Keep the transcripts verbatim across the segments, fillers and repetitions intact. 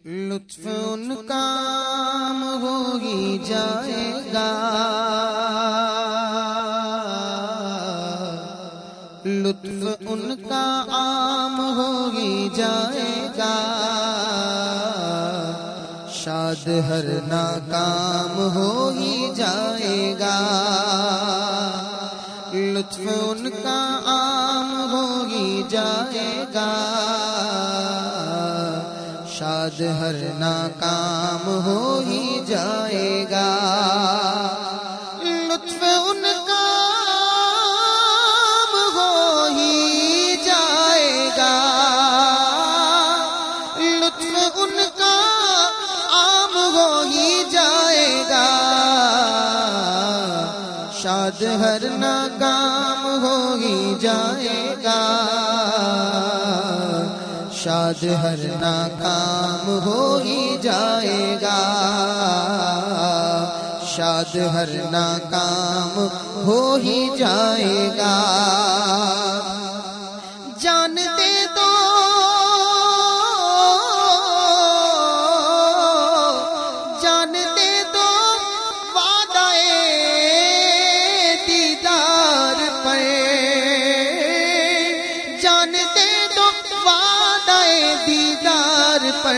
لطف ان کا عام ہو ہی جائے گا، لطف ان کا عام ہو ہی جائے گا، شاد ہر ناکام ہو ہی جائے گا، لطف ان کا عام ہو ہی جائے گا، شاد ہر ناکام ہو ہی جائے گا، لطف ان کا عام ہو ہی جائے گا، لطف ان کا عام ہو ہی جائے گا، شاد ہر ناکام ہو ہی جائے گا، شاد ہر ناکام ہو ہی جائے گا، شاد ہر ناکام ہو ہی جائے گا، جان دے دو جان دے دو وعدہ دیدار پر، جان دے دو وعدہ دیدار پر،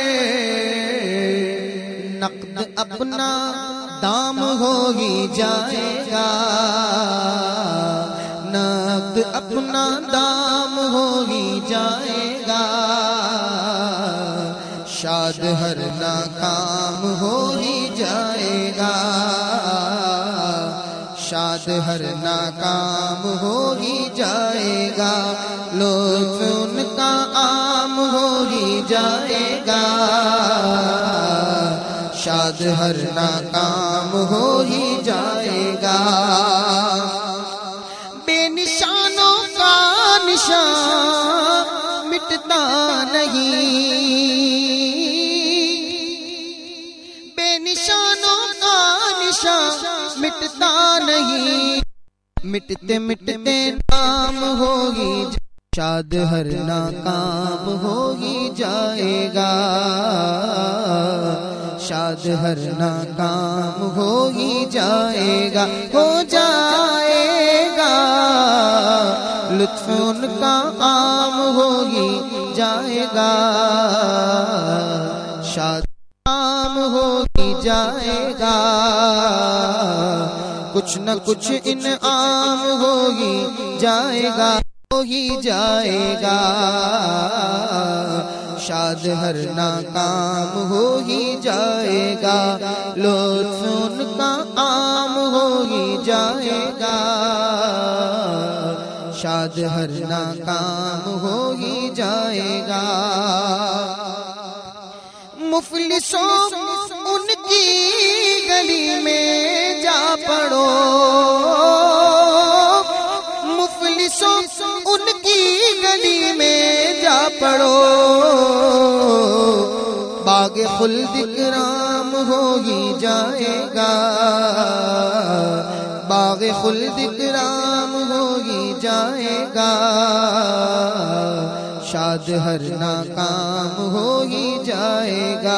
نقد اپنا دام ہو ہی جائے گا، نقد اپنا دام ہو ہی جائے گا، شاد ہر ناکام ہو ہی جائے گا، شاد ہر ناکام ہو ہی جائے گا، لطف ان کا عام ہو ہی جائے گا، شاد ہر ناکام ہو ہی جائے گا، بے نشانوں کا نشان مٹتا نہیں، بے نشانوں کا نشان مٹتا نہیں، مٹتے مٹتے نام ہوگی، شاد ہر ناکام ہو ہی جائے گا، شاد ہر ناکام ہو ہی جائے گا، ہو جائے گا، لطف ان کا عام ہو ہی جائے گا، شاد عام ہو ہی جائے گا، کچھ نہ کچھ انعام ہو ہی جائے گا، ہو ہی جائے گا، شاد ہر ناکام ہو ہی جائے گا، لطف ان کا عام ہو ہی جائے گا، شاد ہر ناکام ہو ہی جائے گا، مفلسوں ان کی گلی میں جا پڑو، مفلسوں ان کی گلی میں جا پڑو، باغ خلد کرام ہو ہی جائے گا، باغ خلد کرام ہو ہی جائے گا، شاد ہر ناکام ہو ہی جائے گا،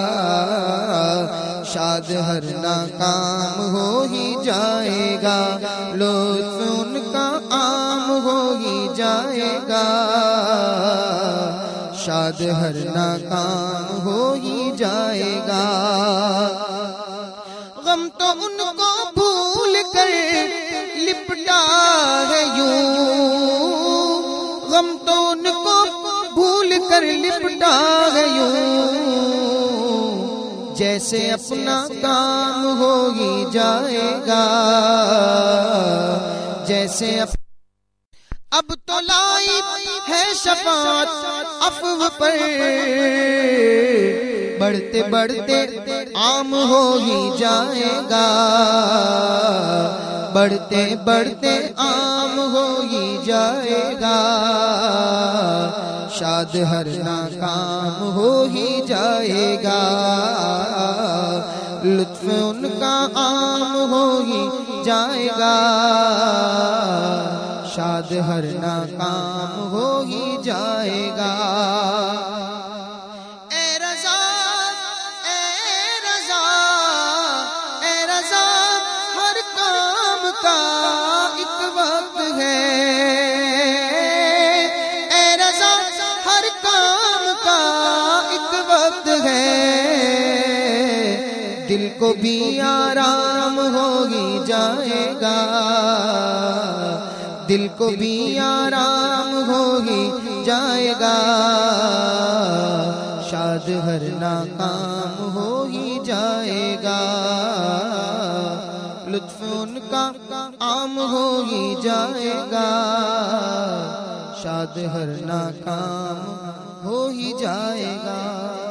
شاد ہر ناکام ہو ہی جائے گا، لطف ان کا عام ہو ہی جائے گا، شاد ہر ناکام ہو ہی جائے گا، غم تو ان کو بھول کر لپٹا ہے یوں، غم تو ان کو بھول کر لپٹا ہے یوں، جیسے اپنا کام ہو ہی جائے گا، جیسے اپنا اب تو لائی ہے شفاعت عفو پر، بڑھتے بڑھتے عام ہو ہی جائے گا، بڑھتے بڑھتے عام ہو ہی جائے گا، شاد ہر ناکام ہو ہی جائے گا، لطف ان کا عام ہو ہی جائے گا، شاد ہر ناکام ہو ہی جائے گا، اے رضا بھی آرام ہو ہی جائے گا، دل کو بھی آرام ہو ہی جائے گا، شاد ہر ناکام ہو ہی جائے گا، لطف ان کا عام ہو ہی جائے گا، شاد ہر ناکام ہو ہی جائے گا۔